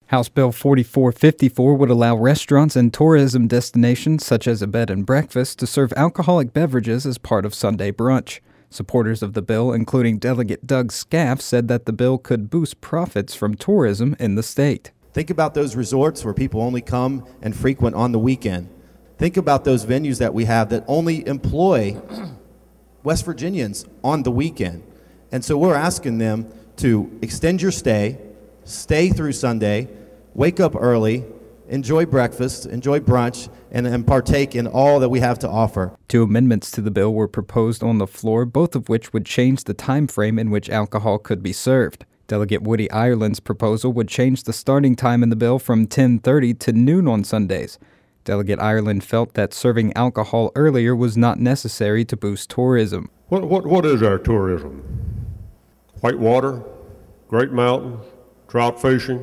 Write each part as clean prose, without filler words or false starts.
House Bill 4454 would allow restaurants and tourism destinations such as a bed and breakfast to serve alcoholic beverages as part of Sunday brunch. Supporters of the bill, including Delegate Doug Scaff, said that the bill could boost profits from tourism in the state. Think about those resorts where people only come and frequent on the weekend. Think about those venues that we have that only employ West Virginians on the weekend. And so we're asking them to extend your stay through Sunday, wake up early, enjoy breakfast, enjoy brunch, and partake in all that we have to offer. 2 amendments to the bill were proposed on the floor, both of which would change the time frame in which alcohol could be served. Delegate Woody Ireland's proposal would change the starting time in the bill from 10:30 to noon on Sundays. Delegate Ireland felt that serving alcohol earlier was not necessary to boost tourism. What is our tourism? Whitewater, Great Mountains, trout fishing,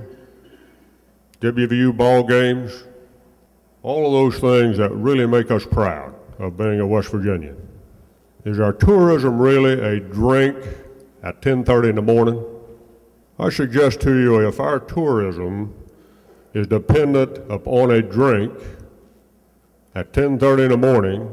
WVU ball games, all of those things that really make us proud of being a West Virginian. Is our tourism really a drink at 10:30 in the morning? I suggest to you, if our tourism is dependent upon a drink at 10:30 in the morning,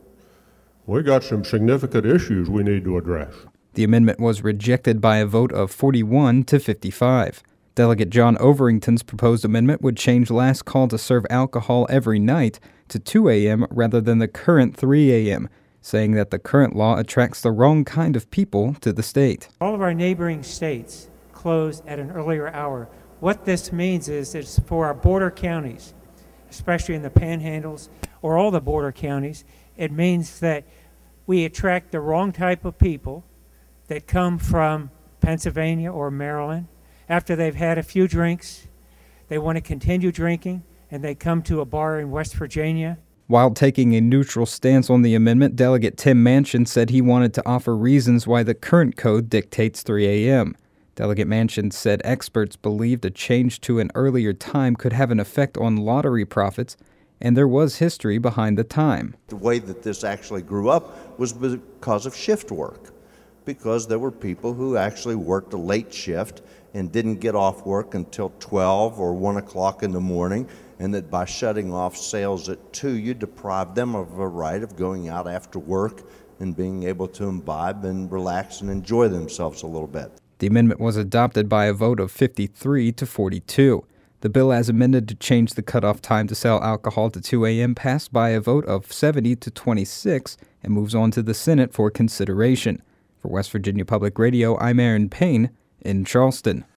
we got some significant issues we need to address. The amendment was rejected by a vote of 41 to 55. Delegate John Overington's proposed amendment would change last call to serve alcohol every night to 2 a.m. rather than the current 3 a.m., saying that the current law attracts the wrong kind of people to the state. All of our neighboring states close at an earlier hour. What this means is it's for our border counties, especially in the panhandles or all the border counties, it means that we attract the wrong type of people that come from Pennsylvania or Maryland. After they've had a few drinks, they want to continue drinking, and they come to a bar in West Virginia. While taking a neutral stance on the amendment, Delegate Tim Manchin said he wanted to offer reasons why the current code dictates 3 a.m. Delegate Manchin said experts believed a change to an earlier time could have an effect on lottery profits, and there was history behind the time. The way that this actually grew up was because of shift work, because there were people who actually worked a late shift and didn't get off work until 12 or 1 o'clock in the morning, and that by shutting off sales at 2, you deprived them of a right of going out after work and being able to imbibe and relax and enjoy themselves a little bit. The amendment was adopted by a vote of 53 to 42. The bill as amended to change the cutoff time to sell alcohol to 2 a.m. passed by a vote of 70 to 26 and moves on to the Senate for consideration. For West Virginia Public Radio, I'm Aaron Payne in Charleston.